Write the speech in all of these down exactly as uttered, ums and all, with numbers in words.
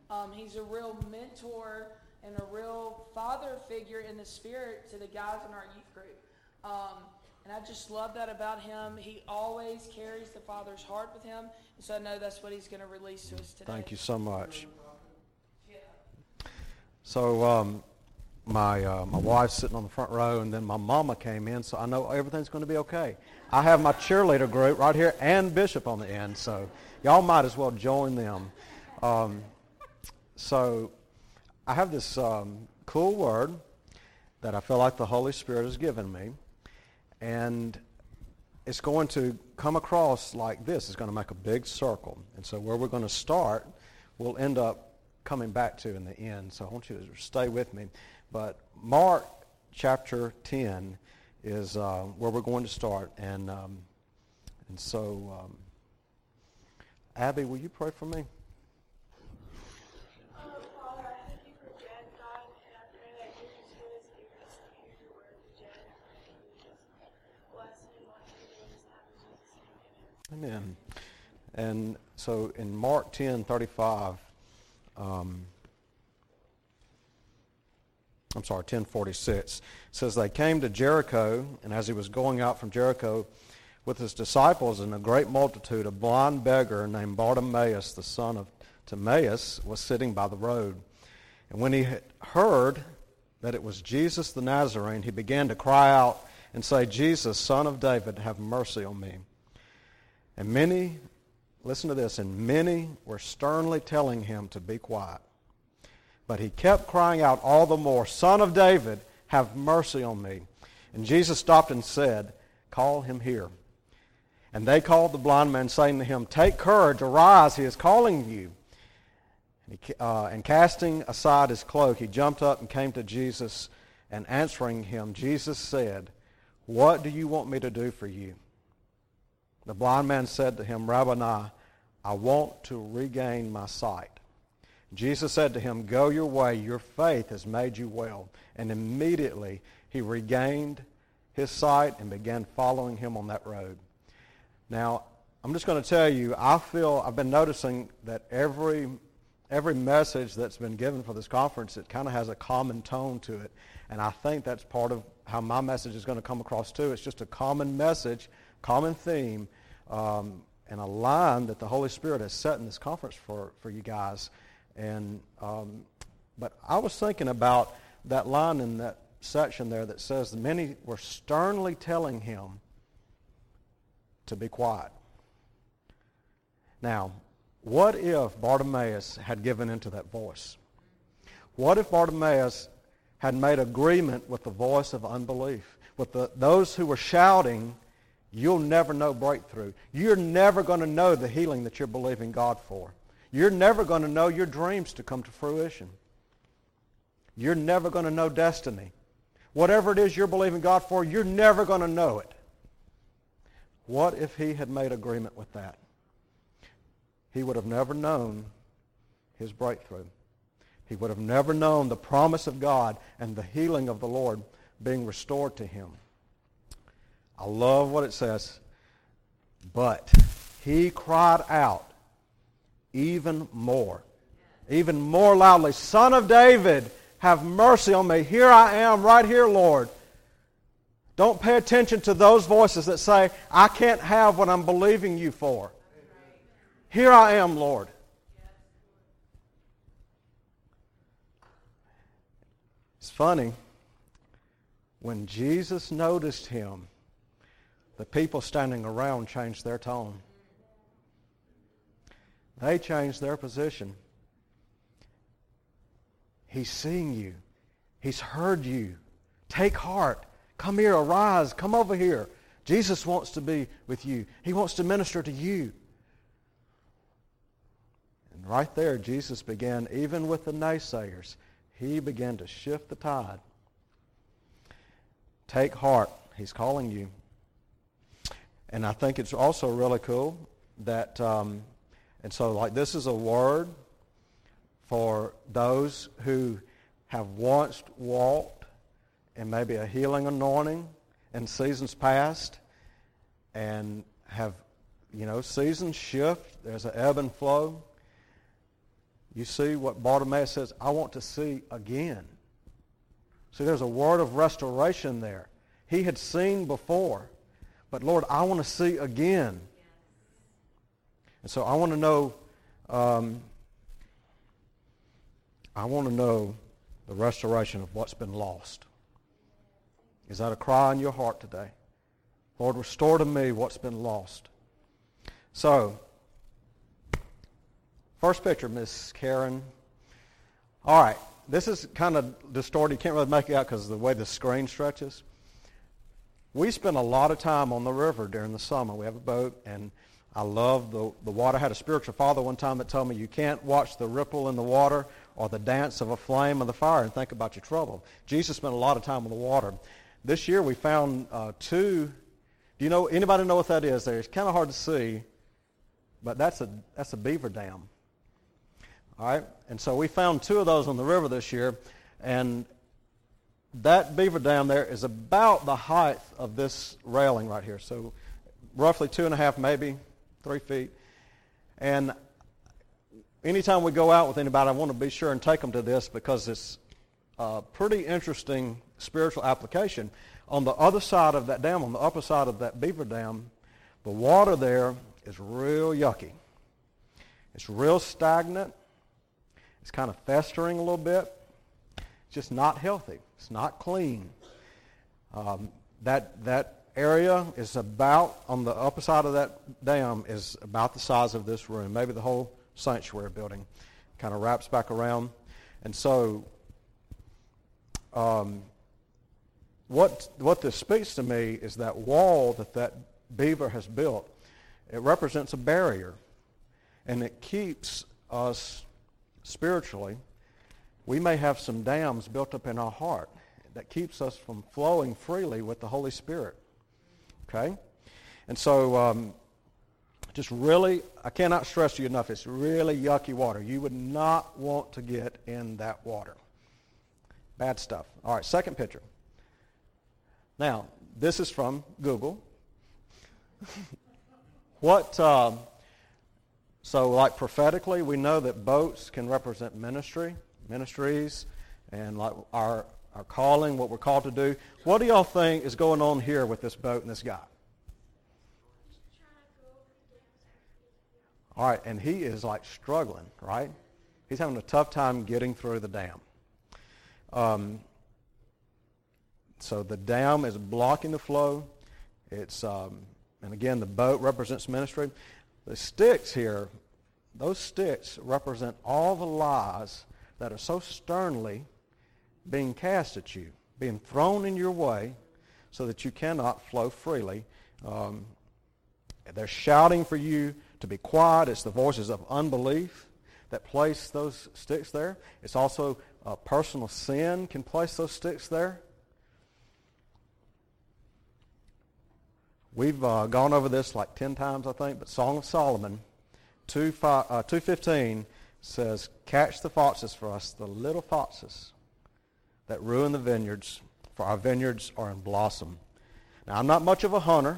Um, he's a real mentor and a real father figure in the spirit to the guys in our youth group. Um, and I just love that about him. He always carries the Father's heart with him. And so I know that's what he's going to release to us today. Thank you so much. Yeah. So um, my uh, my wife's sitting on the front row, and then my mama came in, so I know everything's going to be okay. I have my cheerleader group right here and Bishop on the end, so y'all might as well join them. Um, so I have this um, cool word that I feel like the Holy Spirit has given me, and it's going to come across like this. It's going to make a big circle. And so where we're going to start, we'll end up coming back to in the end. So I want you to stay with me. But Mark chapter ten is uh, where we're going to start. And um, and so, um, Abby, will you pray for me? Amen. And so in Mark ten thirty-five, um, I'm sorry, ten forty-six, it says, they came to Jericho, and as he was going out from Jericho with his disciples and a great multitude, a blind beggar named Bartimaeus, the son of Timaeus, was sitting by the road. And when he had heard that it was Jesus the Nazarene, he began to cry out and say, Jesus, Son of David, have mercy on me. And many, listen to this, and many were sternly telling him to be quiet. But he kept crying out all the more, Son of David, have mercy on me. And Jesus stopped and said, call him here. And they called the blind man, saying to him, take courage, arise, he is calling you. And, he, uh, and casting aside his cloak, he jumped up and came to Jesus, and answering him, Jesus said, what do you want me to do for you? The blind man said to him, Rabboni, I want to regain my sight. Jesus said to him, go your way, your faith has made you well. And immediately he regained his sight and began following him on that road. Now, I'm just going to tell you, I feel, I've been noticing that every every message that's been given for this conference, it kind of has a common tone to it. And I think that's part of how my message is going to come across too. It's just a common message, common theme, um, and a line that the Holy Spirit has set in this conference for, for you guys. And um, but I was thinking about that line in that section there that says, many were sternly telling him to be quiet. Now, what if Bartimaeus had given into that voice? What if Bartimaeus had made agreement with the voice of unbelief, with the, those who were shouting, you'll never know breakthrough. You're never going to know the healing that you're believing God for. You're never going to know your dreams to come to fruition. You're never going to know destiny. Whatever it is you're believing God for, you're never going to know it. What if he had made agreement with that? He would have never known his breakthrough. He would have never known the promise of God and the healing of the Lord being restored to him. I love what it says. But he cried out even more, even more loudly, Son of David, have mercy on me. Here I am, right here, Lord. Don't pay attention to those voices that say, I can't have what I'm believing you for. Here I am, Lord. It's funny, when Jesus noticed him, the people standing around changed their tone. They changed their position. He's seeing you. He's heard you. Take heart. Come here, arise. Come over here. Jesus wants to be with you. He wants to minister to you. And right there, Jesus began, even with the naysayers, he began to shift the tide. Take heart. He's calling you. And I think it's also really cool that, um, and so like this is a word for those who have once walked in maybe a healing anointing in seasons past and have, you know, seasons shift. There's an ebb and flow. You see what Bartimaeus says, I want to see again. See, there's a word of restoration there. He had seen before, but Lord, I want to see again. And so I want to know, um, I want to know the restoration of what's been lost. Is that a cry in your heart today? Lord, restore to me what's been lost. So, first picture, Miss Karen. All right, this is kind of distorted. You can't really make it out because of the way the screen stretches. We spend a lot of time on the river during the summer. We have a boat, and I love the, the water. I had a spiritual father one time that told me you can't watch the ripple in the water or the dance of a flame of the fire and think about your trouble. Jesus spent a lot of time on the water. This year we found uh, two. Do you know, anybody know what that is there? It's kind of hard to see, but that's a that's a beaver dam. All right, and so we found two of those on the river this year, and that beaver dam there is about the height of this railing right here, so roughly two and a half, maybe three feet. And anytime we go out with anybody, I want to be sure and take them to this because it's a pretty interesting spiritual application. On the other side of that dam, on the upper side of that beaver dam, the water there is real yucky. It's real stagnant. It's kind of festering a little bit. It's just not healthy. It's not clean. Um, that that area is about, on the upper side of that dam, is about the size of this room, maybe the whole sanctuary building. Kind of wraps back around. And so um, what what this speaks to me is that wall that that beaver has built. It represents a barrier, and it keeps us spiritually. We may have some dams built up in our heart that keeps us from flowing freely with the Holy Spirit. Okay? And so um, just really, I cannot stress to you enough, it's really yucky water. You would not want to get in that water. Bad stuff. All right, second picture. Now, this is from Google. What, um, so like prophetically, we know that boats can represent ministry, ministries, and like our our calling, what we're called to do. What do y'all think is going on here with this boat and this guy? All right, and he is like struggling, right? He's having a tough time getting through the dam. Um, so the dam is blocking the flow. It's um, and again, the boat represents ministry. The sticks here, those sticks represent all the lies that are so sternly being cast at you, being thrown in your way so that you cannot flow freely. Um, they're shouting for you to be quiet. It's the voices of unbelief that place those sticks there. It's also uh, personal sin can place those sticks there. We've uh, gone over this like ten times, I think, but Song of Solomon two fifteen says, catch the foxes for us, the little foxes that ruin the vineyards, for our vineyards are in blossom. Now, I'm not much of a hunter,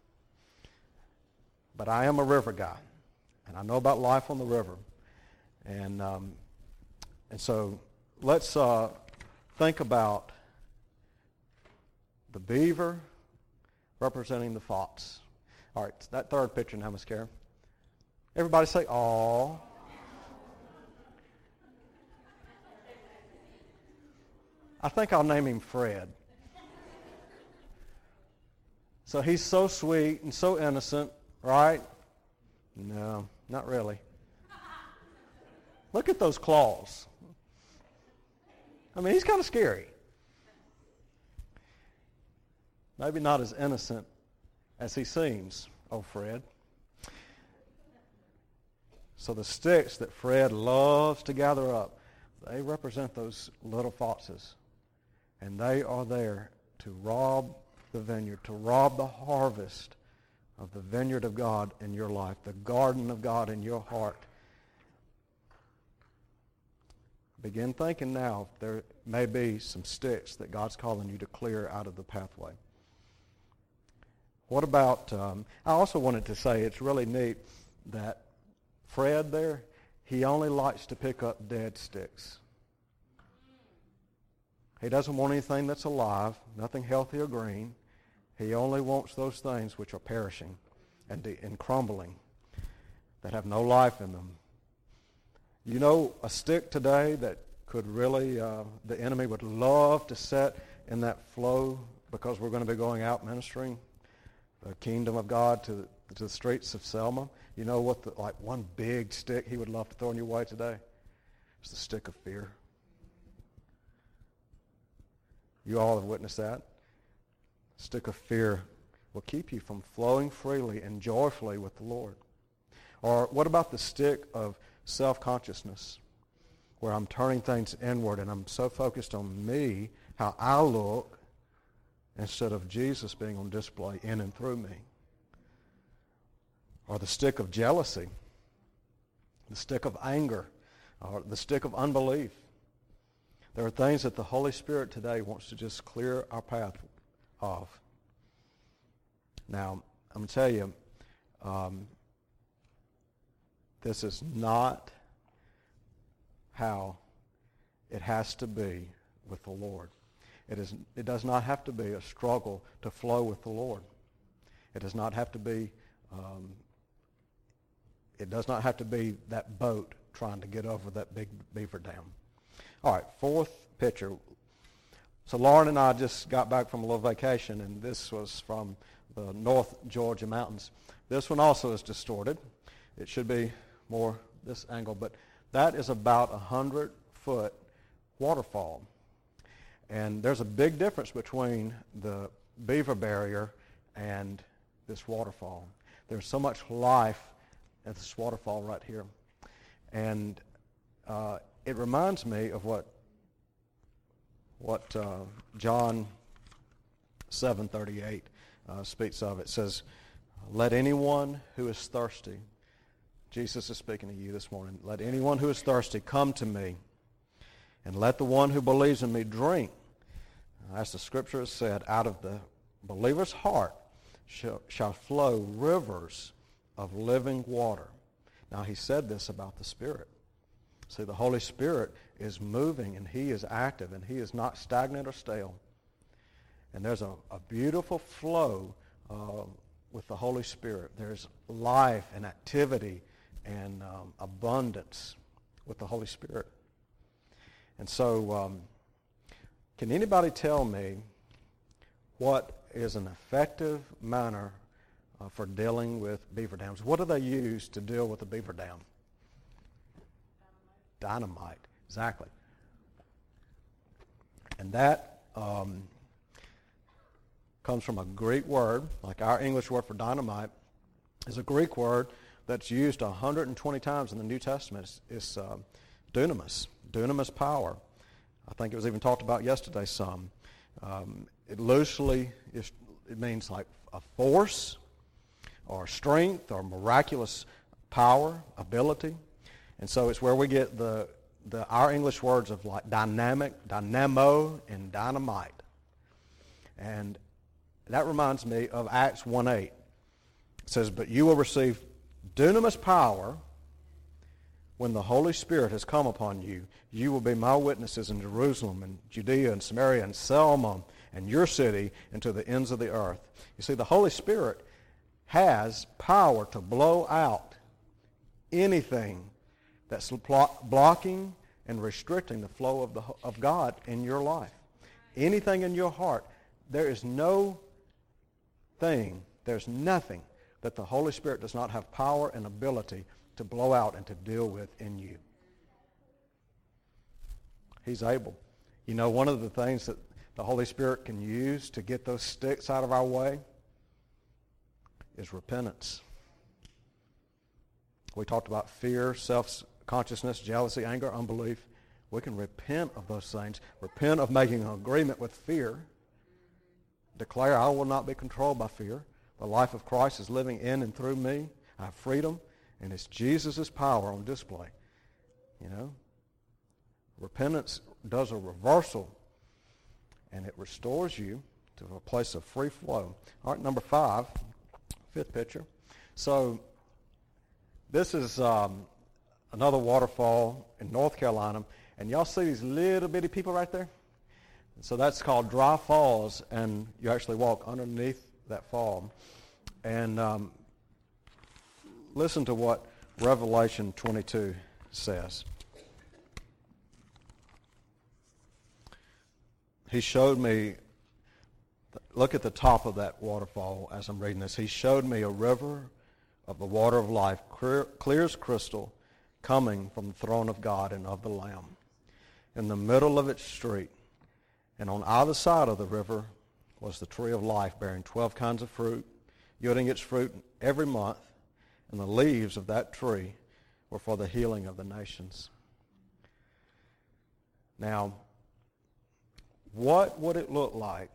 but I am a river guy, and I know about life on the river. And um, and so let's uh, think about the beaver representing the fox. All right, that third picture now, Miss Karen. Everybody say, "Aw." I think I'll name him Fred. So he's so sweet and so innocent, right? No, not really. Look at those claws. I mean, he's kind of scary. Maybe not as innocent as he seems, oh Fred. So the sticks that Fred loves to gather up, they represent those little foxes. And they are there to rob the vineyard, to rob the harvest of the vineyard of God in your life, the garden of God in your heart. Begin thinking now if there may be some sticks that God's calling you to clear out of the pathway. What about, um, I also wanted to say it's really neat that Fred there, he only likes to pick up dead sticks. He doesn't want anything that's alive, nothing healthy or green. He only wants those things which are perishing and, de- and crumbling, that have no life in them. You know, a stick today that could really, uh, the enemy would love to set in that flow, because we're going to be going out ministering the kingdom of God to, to the streets of Selma. You know what, the, like one big stick he would love to throw in your way today? It's the stick of fear. You all have witnessed that. Stick of fear will keep you from flowing freely and joyfully with the Lord. Or what about the stick of self-consciousness, where I'm turning things inward and I'm so focused on me, how I look, instead of Jesus being on display in and through me? Or the stick of jealousy, the stick of anger, or the stick of unbelief. There are things that the Holy Spirit today wants to just clear our path of. Now, I'm going to tell you, um, this is not how it has to be with the Lord. It is. It does not have to be a struggle to flow with the Lord. It does not have to be. Um, it does not have to be that boat trying to get over that big beaver dam. All right, fourth picture. So Lauren and I just got back from a little vacation, and this was from the North Georgia mountains. This one also is distorted. It should be more this angle, but that is about a hundred foot waterfall. And there's a big difference between the beaver barrier and this waterfall. There's so much life at this waterfall right here. And uh, it reminds me of what what uh, John seven thirty-eight uh, speaks of. It says, "Let anyone who is thirsty," Jesus is speaking to you this morning, "let anyone who is thirsty come to me, and let the one who believes in me drink." As the scripture has said, out of the believer's heart shall, shall flow rivers of living water. Now, he said this about the Spirit. See, the Holy Spirit is moving, and he is active, and he is not stagnant or stale. And there's a, a beautiful flow uh, with the Holy Spirit. There's life and activity and um, abundance with the Holy Spirit. And so, um, can anybody tell me what is an effective manner uh, for dealing with beaver dams? What do they use to deal with a beaver dam? Dynamite. Dynamite, exactly. And that um, comes from a Greek word, like our English word for dynamite is a Greek word that's used one hundred twenty times in the New Testament. It's, it's uh, dunamis, dunamis power. I think it was even talked about yesterday some. Um, it loosely, is, it means like a force or strength or miraculous power, ability. And so it's where we get the, the our English words of like dynamic, dynamo, and dynamite. And that reminds me of Acts one eight. It says, "But you will receive dunamis power when the Holy Spirit has come upon you. You will be my witnesses in Jerusalem and Judea and Samaria and Selma and your city and to the ends of the earth." You see, the Holy Spirit has power to blow out anything that's blocking and restricting the flow of the of God in your life. Anything in your heart. There is no thing, there's nothing that the Holy Spirit does not have power and ability to blow out and to deal with in you. He's able. You know, one of the things that the Holy Spirit can use to get those sticks out of our way is repentance. We talked about fear, self-consciousness, jealousy, anger, unbelief. We can repent of those things. Repent of making an agreement with fear. Declare, I will not be controlled by fear. The life of Christ is living in and through me. I have freedom, and it's Jesus' power on display. You know? Repentance does a reversal, and it restores you to a place of free flow. All right, number five, fifth picture. So this is um, another waterfall in North Carolina. And y'all see these little bitty people right there? So that's called Dry Falls, and you actually walk underneath that fall. And um, listen to what Revelation twenty-two says. He showed me, look at the top of that waterfall as I'm reading this. He showed me a river of the water of life, clear, clear as crystal, coming from the throne of God and of the Lamb. In the middle of its street, and on either side of the river, was the tree of life, bearing twelve kinds of fruit, yielding its fruit every month, and the leaves of that tree were for the healing of the nations. Now, what would it look like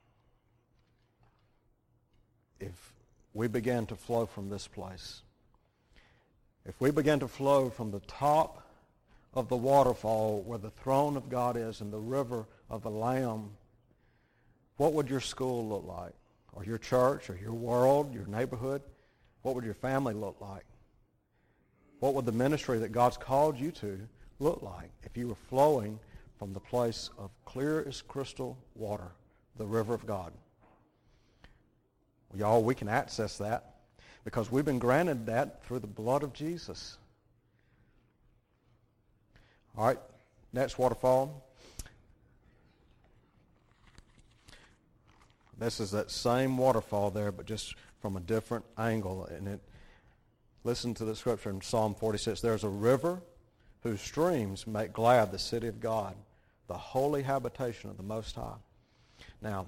if we began to flow from this place? If we began to flow from the top of the waterfall where the throne of God is and the river of the Lamb, what would your school look like? Or your church, or your world, your neighborhood? What would your family look like? What would the ministry that God's called you to look like if you were flowing from the place of clear as crystal water, the river of God? Well, y'all, we can access that because we've been granted that through the blood of Jesus. All right, next waterfall. This is that same waterfall there, but just from a different angle. And it, listen to the scripture in Psalm forty-six. There's a river whose streams make glad the city of God, the holy habitation of the Most High. Now,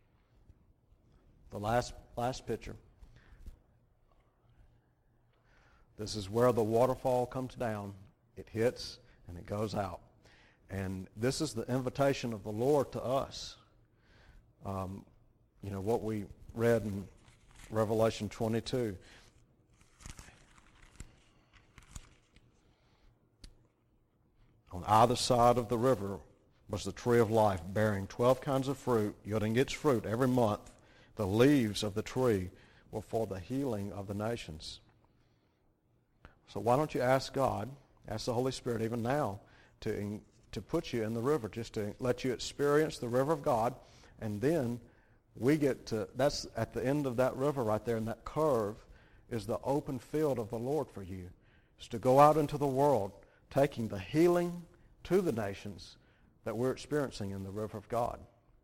the last last picture. This is where the waterfall comes down. It hits and it goes out. And this is the invitation of the Lord to us. Um, you know, what we read in Revelation twenty-two. On either side of the river was the tree of life, bearing twelve kinds of fruit, yielding its fruit every month. The leaves of the tree were for the healing of the nations. So why don't you ask God, ask the Holy Spirit even now, to, to put you in the river, just to let you experience the river of God, and then we get to, that's at the end of that river right there, and that curve is the open field of the Lord for you. It's to go out into the world, taking the healing to the nations that we're experiencing in the river of God.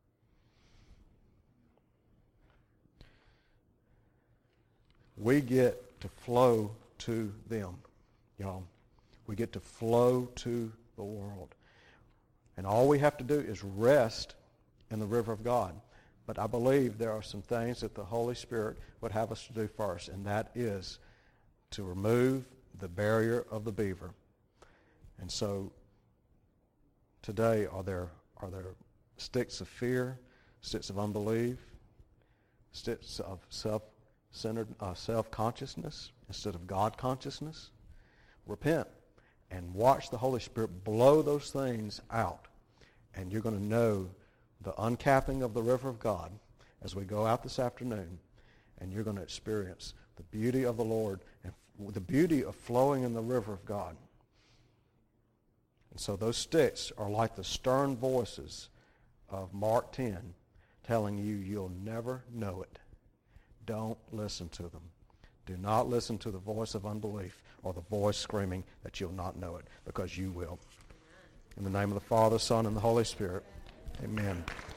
We get to flow to them, y'all. We get to flow to the world. And all we have to do is rest in the river of God. But I believe there are some things that the Holy Spirit would have us to do first, and that is to remove the barrier of the beaver. And so today, are there are there sticks of fear, sticks of unbelief, sticks of self-centered uh, self-consciousness instead of God-consciousness? Repent and watch the Holy Spirit blow those things out, and you're going to know the uncapping of the river of God as we go out this afternoon, and you're going to experience the beauty of the Lord and the beauty of flowing in the river of God. And so those sticks are like the stern voices of Mark ten telling you you'll never know it. Don't listen to them. Do not listen to the voice of unbelief or the voice screaming that you'll not know it, because you will. In the name of the Father, Son, and the Holy Spirit, amen.